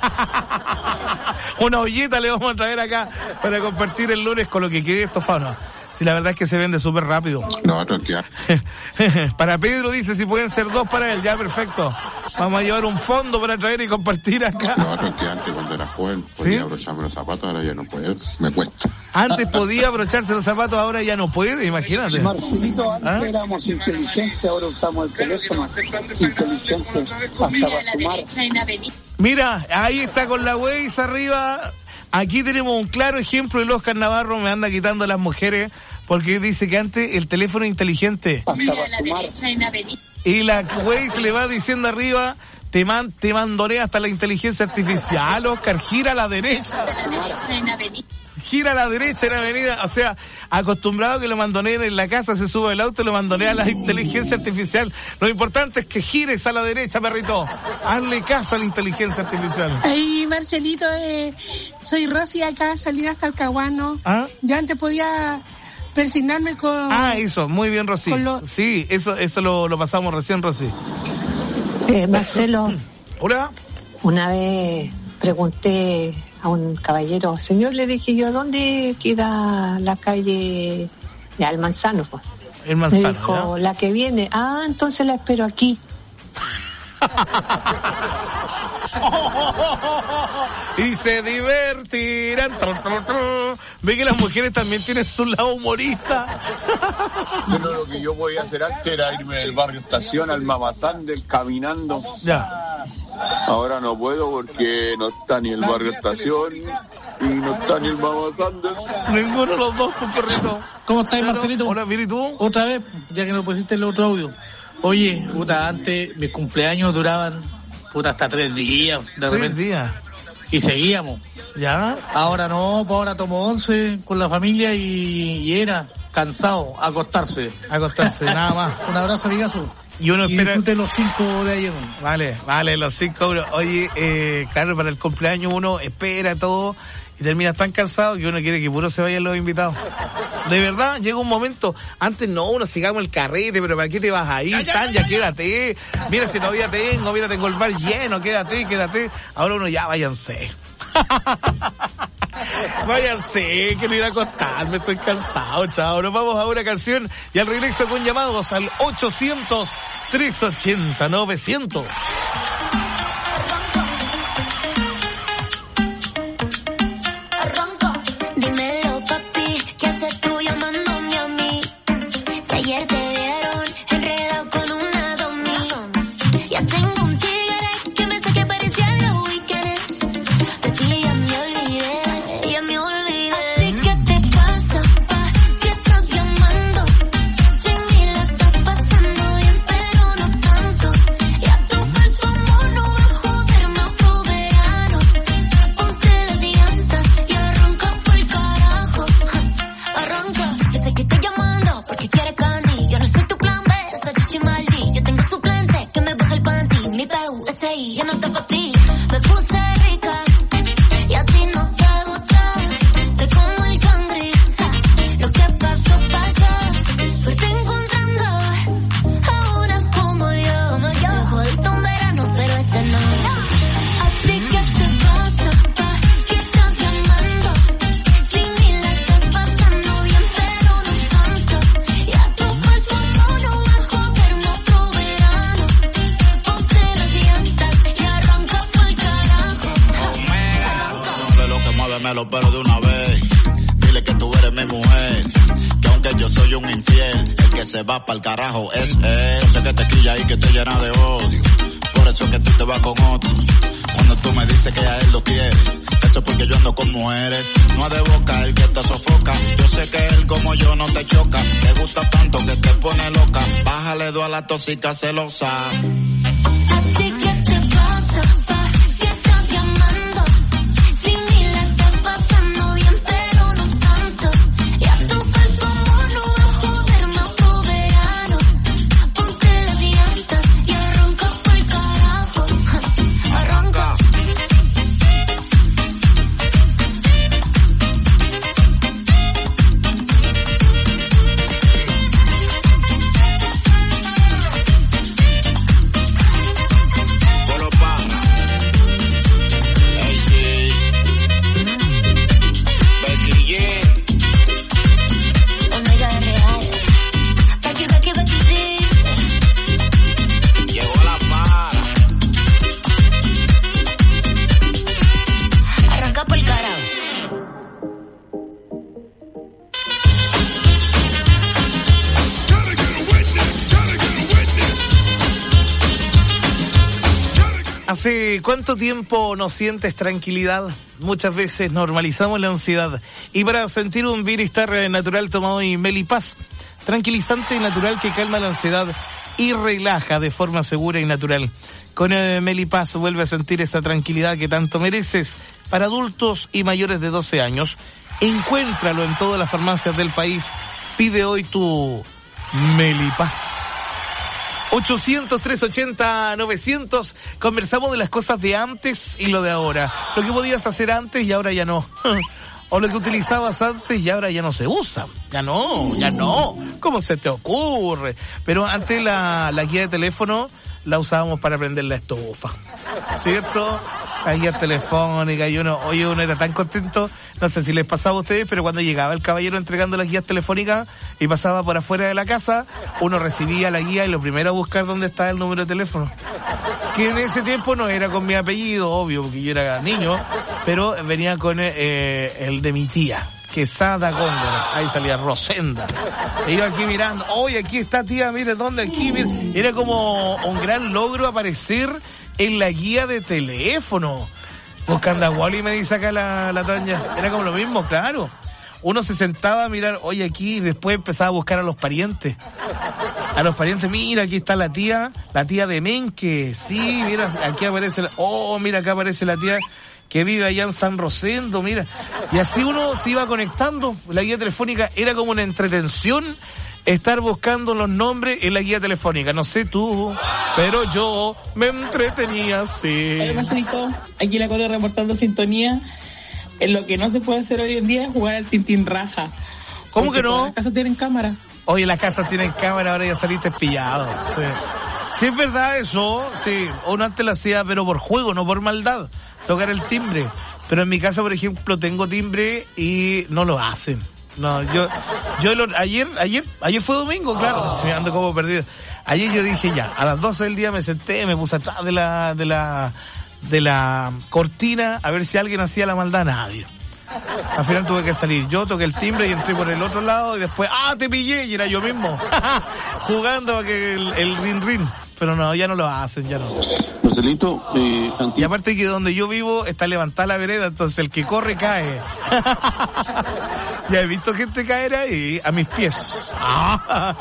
Speaker 2: Una ollita le vamos a traer acá para compartir el lunes con lo que quede estofado. No. Sí, la verdad es que se vende súper rápido.
Speaker 4: No, tranquilo.
Speaker 2: Para Pedro dice si pueden ser dos para él, ya perfecto. Vamos a llevar un fondo para traer y compartir acá.
Speaker 4: No, tranquilo, antes cuando era joven podía ¿Sí? abrocharme los zapatos, ahora ya no puedo, me cuesta.
Speaker 2: Antes podía abrocharse los zapatos, ahora ya no puede, imagínate.
Speaker 15: Marcelito, antes ¿Ah? éramos inteligentes, ahora usamos el teléfono inteligente hasta para sumar.
Speaker 2: Mira, ahí está con la Waze arriba. Aquí tenemos un claro ejemplo de Oscar Navarro, me anda quitando a las mujeres, porque dice que antes el teléfono inteligente.
Speaker 15: Mira a la derecha en
Speaker 2: avenida. Y la Waze le va diciendo arriba, te, man, te mandoré hasta la inteligencia artificial, Oscar, gira a la derecha. Gira a la derecha en la avenida, o sea, acostumbrado que lo mandoneen en la casa, se sube el auto y lo mandonea a la inteligencia artificial. Lo importante es que gires a la derecha, perrito. Hazle caso a la inteligencia artificial.
Speaker 5: Ay, Marcelito, eh, soy Rosy acá, salí hasta el Caguano. ¿Ah? Ya antes podía persignarme con...
Speaker 2: Ah, eso, muy bien, Rosy. Lo... Sí, eso eso lo, lo pasamos recién, Rosy.
Speaker 8: Eh, Marcelo.
Speaker 2: Hola.
Speaker 8: Una vez pregunté a un caballero, señor, le dije yo, ¿dónde queda la calle de Almanzano? Pues?
Speaker 2: El Manzano,
Speaker 8: me dijo, ¿ya? La que viene. Ah, entonces la espero aquí.
Speaker 2: Y se divertirán. Ve que las mujeres también tienen su lado humorista.
Speaker 4: Bueno, lo que yo podía hacer antes era irme del barrio Estación al Mamazán caminando.
Speaker 2: Ya.
Speaker 4: Ahora no puedo porque no está ni el barrio Estación y no está ni el Mamazán.
Speaker 2: Ninguno de los dos, pues, perrito.
Speaker 10: ¿Cómo estás, Marcelito?
Speaker 2: Hola, bien, ¿y tú?
Speaker 10: Otra vez, ya que no pusiste el otro audio. Oye, puta, antes mis cumpleaños duraban, puta, hasta tres días. De
Speaker 2: tres repente. días.
Speaker 10: Y seguíamos.
Speaker 2: ¿Ya?
Speaker 10: Ahora no, pues ahora tomo once con la familia y, y era cansado, acostarse.
Speaker 2: Acostarse, nada más.
Speaker 10: Un abrazo, amigazo.
Speaker 2: Y uno espera...
Speaker 10: Y los cinco de ayer.
Speaker 2: Vale, vale, los cinco euros. Oye, eh, claro, para el cumpleaños uno espera todo y termina tan cansado que uno quiere que puro se vayan los invitados. De verdad, llega un momento, antes no, uno sigamos el carrete, pero ¿para qué te vas a ir? Ya, Tan, ya, ya, quédate. Mira si todavía tengo, mira, tengo el bar lleno, quédate, quédate. Ahora uno ya, váyanse. Váyanse, que no ir a acostarme, estoy cansado, chao. Nos vamos a una canción y al regreso con llamados al ochocientos, trescientos ochenta, novecientos.
Speaker 13: Dímelo, papi, ¿qué haces tú llamándome a mí? Si ayer te vieron enredado con una domi. Ya tengo un tigre que me saque parecía en los weekends. De ti ya me olvidé, ya me olvidé. ¿A ti qué te pasa, pa? ¿Qué estás llamando? Sin mí la estás pasando bien, pero no tanto. Ya tu falso amor no va a joderme otro verano. Ponte las llantas y arranca por carajo. Arranca, yo sé que estoy llamando porque quieres candy. Yo no soy tu plan B, esa chichi maldi. Yo tengo suplente que me baja el panty. Mi peo
Speaker 11: infiel. El que se va pa'l carajo es él. Sé que te quilla y que te llena de odio. Por eso es que tú te vas con otro. Cuando tú me dices que a él lo quieres, eso es porque yo ando con mujeres. No es de boca el que te sofoca. Yo sé que él como yo no te choca. Te gusta tanto que te pone loca. Bájale dos a la tóxica celosa.
Speaker 13: Así que te pasa, pa, que estás llamando. Si ni la estás pasando bien, pero no tanto. Y a tu falso amor no va a joderme otro verano. Ponte las llantas y arranca pa'l carajo. Arranca.
Speaker 2: ¿Hace cuánto tiempo no sientes tranquilidad? Muchas veces normalizamos la ansiedad. Y para sentir un bienestar natural tomado hoy Melipaz, tranquilizante y natural que calma la ansiedad y relaja de forma segura y natural. Con el Melipaz vuelve a sentir esa tranquilidad que tanto mereces. Para adultos y mayores de doce años, encuéntralo en todas las farmacias del país. Pide hoy tu Melipaz. ochocientos, trescientos ochenta, novecientos. Conversamos de las cosas de antes y lo de ahora. Lo que podías hacer antes y ahora ya no. O lo que utilizabas antes y ahora ya no se usa. Ya no, ya no. ¿Cómo se te ocurre? Pero antes la, la guía de teléfono la usábamos para prender la estufa. ¿Cierto? La guía telefónica y uno, oye, uno era tan contento, no sé si les pasaba a ustedes, pero cuando llegaba el caballero entregando las guías telefónicas y pasaba por afuera de la casa, uno recibía la guía y lo primero a buscar dónde estaba el número de teléfono. Que en ese tiempo no era con mi apellido, obvio, porque yo era niño, pero venía con eh, el de mi tía, Quesada Góngora. Ahí salía Rosenda. E iba aquí mirando, oye, aquí está tía, mire, ¿dónde? Aquí, mire. Era como un gran logro aparecer en la guía de teléfono. Buscando a Wally, me dice acá la, la Tanya. Era como lo mismo, claro. Uno se sentaba a mirar, oye, aquí, y después empezaba a buscar a los parientes. A los parientes, mira, aquí está la tía, la tía de Menque. Sí, mira, aquí aparece, la, oh, mira, acá aparece la tía que vive allá en San Rosendo, mira. Y así uno se iba conectando. La guía telefónica era como una entretención estar buscando los nombres en la guía telefónica. No sé tú, pero yo me entretenía así.
Speaker 12: Hola, Marcelito. Aquí la Cote reportando sintonía. En lo que no se puede hacer hoy en día es jugar al Tintín Raja.
Speaker 2: ¿Cómo que no?
Speaker 12: Las casas tienen cámara.
Speaker 2: Oye, las casas tienen cámara, ahora ya saliste pillado. Sí. Sí, es verdad eso, sí. Uno antes lo hacía, pero por juego, no por maldad. Tocar el timbre. Pero en mi casa, por ejemplo, tengo timbre y no lo hacen. No, yo, yo lo, ayer, ayer, ayer fue domingo, claro, oh. Sí, ando como perdido. Ayer yo dije ya, a las doce del día me senté, me puse atrás de la, de la, de la cortina a ver si alguien hacía la maldad. Nadie. Al final tuve que salir. Yo toqué el timbre y entré por el otro lado y después, ¡ah, te pillé! Y era yo mismo. Jugando a que el, el rin rin. Pero no, ya no lo hacen, ya no.
Speaker 14: Marcelito, eh,
Speaker 2: y aparte que donde yo vivo está levantada la vereda, entonces el que corre cae. Ya he visto gente caer ahí, a mis pies. Ah,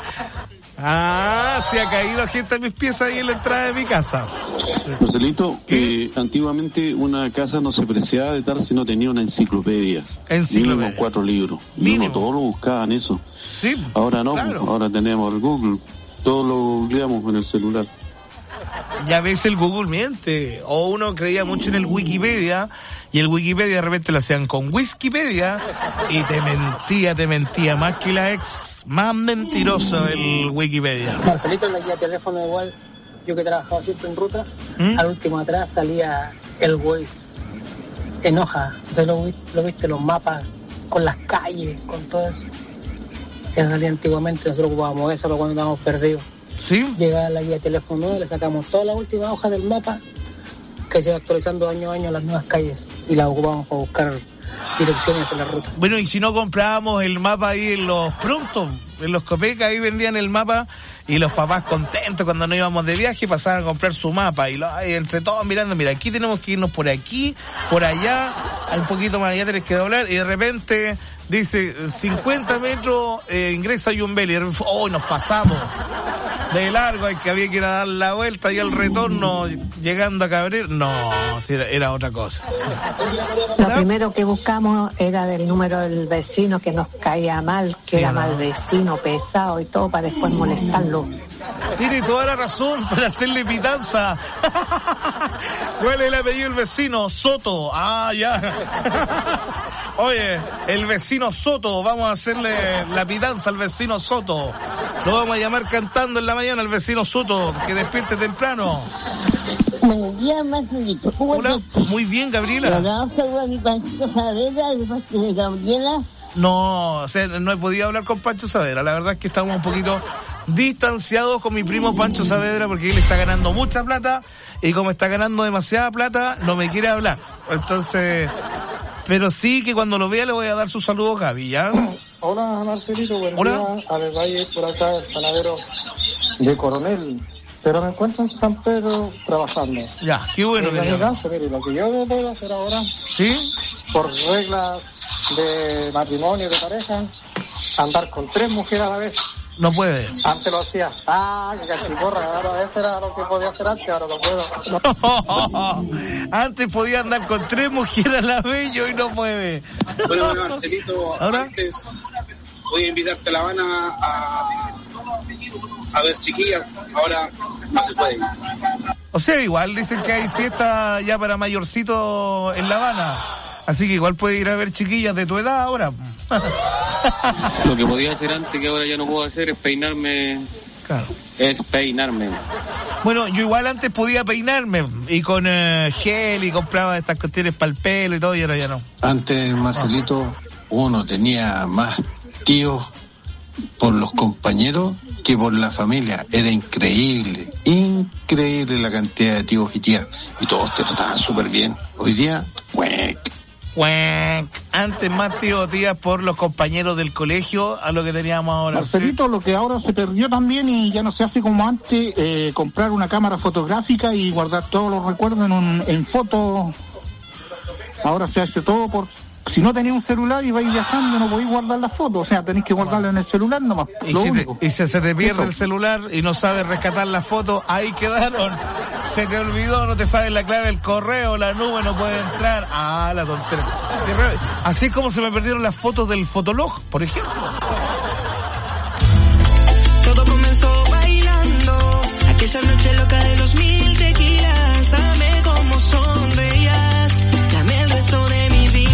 Speaker 2: ah, se ha caído gente a mis pies ahí en la entrada de mi casa.
Speaker 14: Marcelito, eh, antiguamente una casa no se preciaba de tal si no tenía una enciclopedia. Enciclopedia. Mínimo cuatro libros. Y uno todos lo buscaban eso.
Speaker 2: Sí.
Speaker 14: Ahora no,
Speaker 2: claro.
Speaker 14: Ahora tenemos el Google. Todo lo googleamos en el celular.
Speaker 2: Ya ves, el Google miente. O uno creía mucho en el Wikipedia, y el Wikipedia de repente lo hacían con Wikipedia, y te mentía, te mentía, más que la ex, más mentiroso el Wikipedia.
Speaker 16: Marcelito, en la guía de teléfono igual, yo que he trabajado siempre en ruta, ¿Mm? Al último atrás salía el Waze en hoja. Entonces lo, lo viste, los mapas, con las calles, con todo eso. Que salía antiguamente, nosotros ocupábamos eso cuando estábamos perdidos.
Speaker 2: Sí.
Speaker 16: Llegaba la guía de teléfono, le sacamos toda la última hoja del mapa, que se va actualizando año a año las nuevas calles, y la ocupamos para buscar direcciones en la ruta.
Speaker 2: Bueno, y si no comprábamos el mapa ahí en los prontos, en los Copecas, ahí vendían el mapa y los papás contentos cuando nos íbamos de viaje pasaban a comprar su mapa y, lo, y entre todos mirando, mira, aquí tenemos que irnos por aquí, por allá, un poquito más allá tenés que doblar y de repente dice cincuenta metros, eh, ingresa Yumbel y oh, nos pasamos de largo, hay que había que ir a dar la vuelta y el retorno llegando a Cabrera, no, era, era otra cosa.
Speaker 8: Lo primero que buscamos era del número del vecino que nos caía mal, que
Speaker 2: Sí,
Speaker 8: era
Speaker 2: no.
Speaker 8: mal vecino, pesado y todo, para después molestarlo.
Speaker 2: Tiene toda la razón para hacerle pitanza. ¿Cuál es el apellido del vecino? Soto. Ah, ya. Oye, el vecino Soto, vamos a hacerle la pitanza al vecino Soto. Lo vamos a llamar cantando en la mañana al vecino Soto, que despierte temprano.
Speaker 1: Buenos días, Marcelito. ¿Cómo
Speaker 2: Hola,
Speaker 1: estás?
Speaker 2: muy bien, Gabriela.
Speaker 1: Vamos a saludar a mi Panchito Saavedra de parte de Gabriela.
Speaker 2: No, o sea, no he podido hablar con Pancho Saavedra. La verdad es que estamos un poquito distanciados con mi primo Pancho Saavedra porque él está ganando mucha plata y como está ganando demasiada plata, no me quiere hablar. Entonces, pero sí que cuando lo vea le voy a dar su saludo a Gaby, ¿ya?
Speaker 3: Hola, Marcelito, buen
Speaker 2: Hola.
Speaker 3: día. A ver, Valle, por acá, el panadero de Coronel. Pero me encuentro en San Pedro trabajando.
Speaker 2: Ya, qué bueno.
Speaker 3: En
Speaker 2: que
Speaker 3: mi
Speaker 2: le-
Speaker 3: caso, mire, lo que yo puedo hacer ahora,
Speaker 2: ¿Sí?
Speaker 3: por reglas de matrimonio, de pareja, andar con tres mujeres a la vez.
Speaker 2: No puede.
Speaker 3: Antes lo hacía. Ah, que cachiporra, ahora eso era lo que podía hacer antes, ahora no puedo.
Speaker 2: Antes podía andar con tres mujeres a la vez y hoy no puede.
Speaker 9: Bueno, Marcelito,
Speaker 2: ¿Ahora?
Speaker 9: antes voy a invitarte a La Habana a, a ver chiquillas, ahora no se puede ir.
Speaker 2: O sea, igual dicen que hay fiesta ya para mayorcito en La Habana. Así que igual puede ir a ver chiquillas de tu edad ahora.
Speaker 9: Lo que podía hacer antes que ahora ya no puedo hacer es peinarme.
Speaker 2: Claro.
Speaker 9: Es peinarme.
Speaker 2: Bueno, yo igual antes podía peinarme y con eh, gel y compraba estas cuestiones para el pelo y todo y ahora ya no.
Speaker 18: Antes, Marcelito, uno tenía más tíos por los compañeros que por la familia. Era increíble, increíble la cantidad de tíos y tías. Y todos te trataban súper bien. Hoy día, ¡cuec!
Speaker 2: Cuac. Antes más tío tías por los compañeros del colegio a lo que teníamos ahora.
Speaker 25: Marcelito, lo que ahora se perdió también y ya no se hace como antes, eh, comprar una cámara fotográfica y guardar todos los recuerdos en, un, en fotos. Ahora se hace todo por... Si no tenéis un celular y vais viajando, no podéis guardar las fotos. O sea, tenéis que guardarla en el celular nomás.
Speaker 2: Y
Speaker 25: lo
Speaker 2: si, te,
Speaker 25: único.
Speaker 2: y si se te pierde
Speaker 25: Eso.
Speaker 2: el celular y no sabes rescatar las fotos, ahí quedaron. Se te olvidó, no te sabes la clave del correo, la nube no puede entrar. Ah, la tontería. Así es como se me perdieron las fotos del Fotolog, por ejemplo.
Speaker 17: Todo comenzó bailando, aquella noche loca de los mil tequilas. Amé como sonreías, dame el resto de mi vida.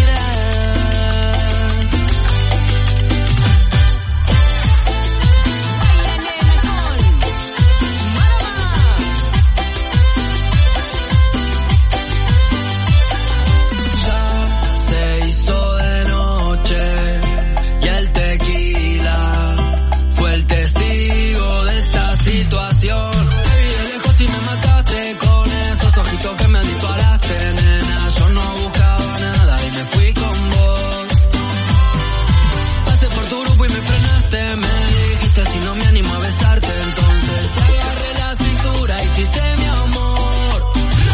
Speaker 17: Ya se hizo de noche y el tequila fue el testigo de esta situación. Te vi de lejos y me mataste con esos ojitos que me disparaste, nena. Yo no buscaba nada y me fui con vos. Pasé por tu grupo y me frenaste. Me dijiste si no me animo a besarte, entonces te agarré la cintura y te hice mi amor.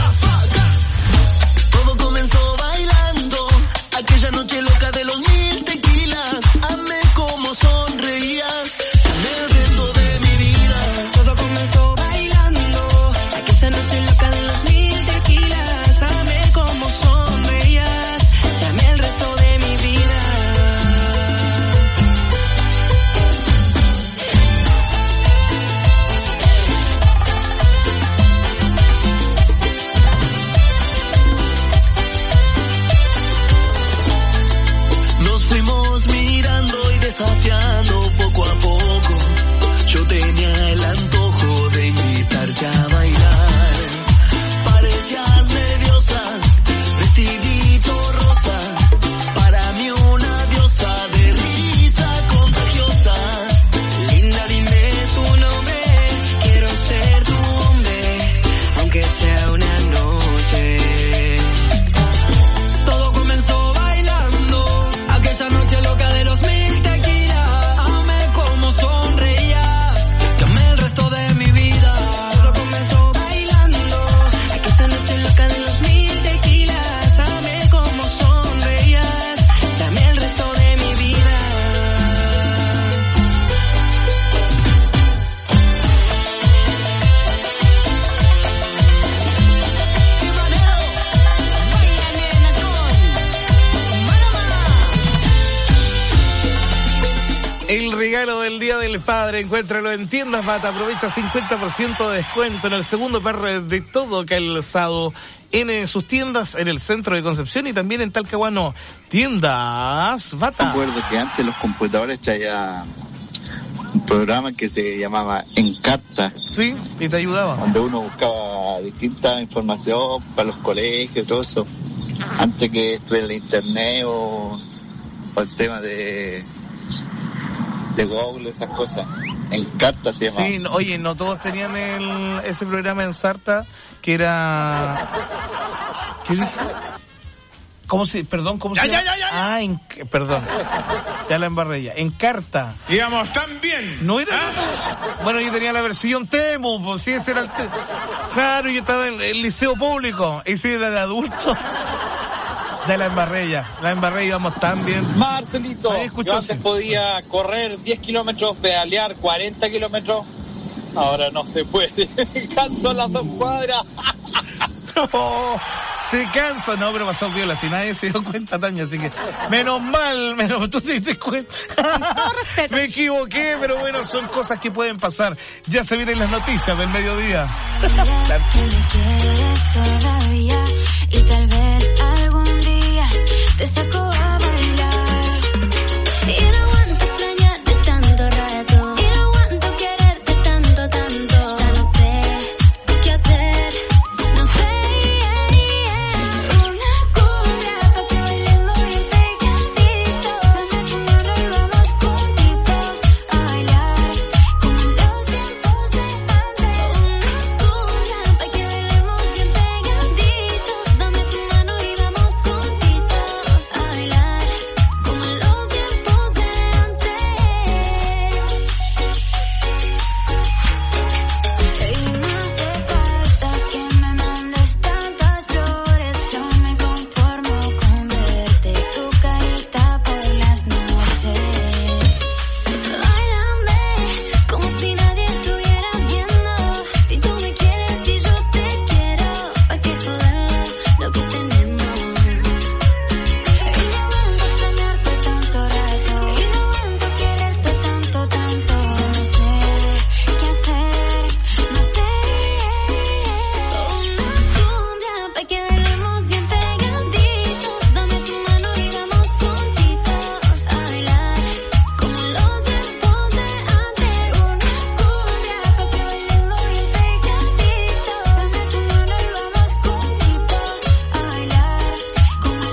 Speaker 17: Todo comenzó bailando, aquella noche loca de los mil tequilas. Amé como sonreías, amé el resto de mi vida. Todo comenzó bailando, aquella noche loca de los mil tequilas. Amé como sonreías, amé el resto de mi vida.
Speaker 2: El regalo del Día del Padre, encuéntralo en Tiendas Bata, aprovecha cincuenta por ciento de descuento en el segundo par de todo calzado en sus tiendas en el centro de Concepción y también en Talcahuano. Tiendas Bata.
Speaker 19: Recuerdo que antes los computadores traían un programa que se llamaba Encarta.
Speaker 2: Sí, y te ayudaba.
Speaker 19: Donde uno buscaba distinta información para los colegios y todo eso. Antes que estuviera el internet o, o el tema de... de Google, esas cosas. Encarta se llamaba.
Speaker 2: Sí, no, oye, no todos tenían el, ese programa en Sarta que era... ¿Qué dice? ¿Cómo se...? Perdón, ¿cómo
Speaker 24: ya,
Speaker 2: se llama?
Speaker 24: Ya, ya, ya,
Speaker 2: Ah, en, perdón. Ya la embarré ya. Encarta.
Speaker 24: Digamos, también.
Speaker 2: No era... ¿Ah? Bueno, yo tenía la versión Temu, pues sí, ese era el... Te... Claro, yo estaba en el liceo público. Ese era de adulto. Ya la embarré ya, la embarré, íbamos tan bien.
Speaker 20: Marcelito, yo antes podía correr diez kilómetros, pedalear cuarenta kilómetros, ahora no se puede, me canso las dos cuadras.
Speaker 2: No, se cansa, no, pero pasó viola, si nadie se dio cuenta, Tania, así que menos mal, menos tú te diste cuenta. Me equivoqué, pero bueno, son cosas que pueden pasar. Ya se vienen las noticias del mediodía.
Speaker 13: Y tal vez algún día te saco